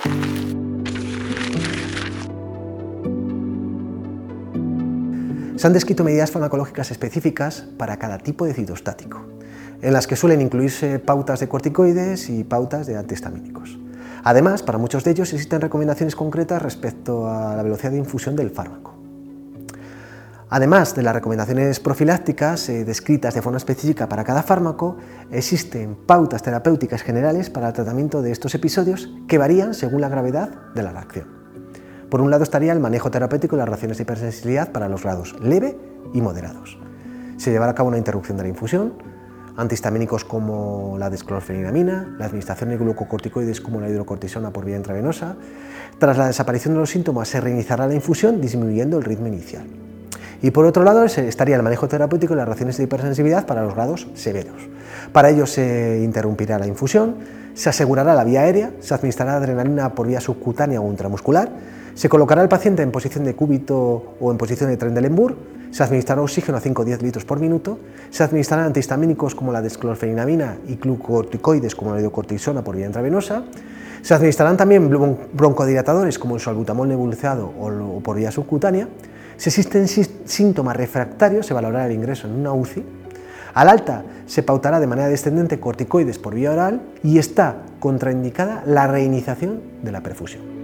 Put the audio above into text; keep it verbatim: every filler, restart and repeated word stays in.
Se han descrito medidas farmacológicas específicas para cada tipo de citostático, en las que suelen incluirse pautas de corticoides y pautas de antihistamínicos. Además, para muchos de ellos existen recomendaciones concretas respecto a la velocidad de infusión del fármaco. Además de las recomendaciones profilácticas eh, descritas de forma específica para cada fármaco, existen pautas terapéuticas generales para el tratamiento de estos episodios que varían según la gravedad de la reacción. Por un lado estaría el manejo terapéutico de las reacciones de hipersensibilidad para los grados leve y moderados. Se llevará a cabo una interrupción de la infusión, antihistamínicos como la desclorfeniramina, la administración de glucocorticoides como la hidrocortisona por vía intravenosa. Tras la desaparición de los síntomas se reiniciará la infusión disminuyendo el ritmo inicial. Y por otro lado estaría el manejo terapéutico de las reacciones de hipersensibilidad para los grados severos. Para ello se interrumpirá la infusión, se asegurará la vía aérea, se administrará adrenalina por vía subcutánea o intramuscular, se colocará al paciente en posición de cúbito o en posición de Trendelenburg, se administrará oxígeno a cinco a diez litros por minuto, se administrarán antihistamínicos como la desclorfeniramina y glucocorticoides como la hidrocortisona por vía intravenosa, se administrarán también broncodilatadores como el salbutamol nebulizado o por vía subcutánea. Si existen síntomas refractarios, se valorará el ingreso en una U C I. Al alta se pautará de manera descendente corticoides por vía oral y está contraindicada la reiniciación de la perfusión.